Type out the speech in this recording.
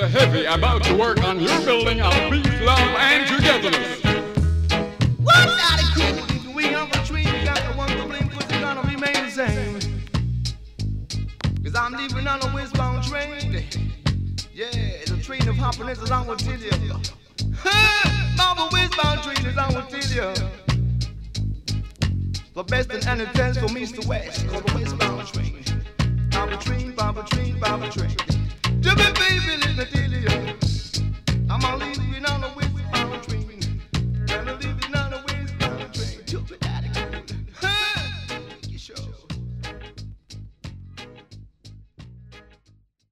Heavy about to work on your building of peace, love, and togetherness. What are the cool? If we have a tree, we got the one to blame, cause it's gonna remain the same. Cause I'm leaving on a westbound train. Yeah, it's a train of happiness, as I will tell you. I'm a westbound train, as I will tell you. The best in any sense from east to west, called the westbound train. Baba train, Baba train, Baba train.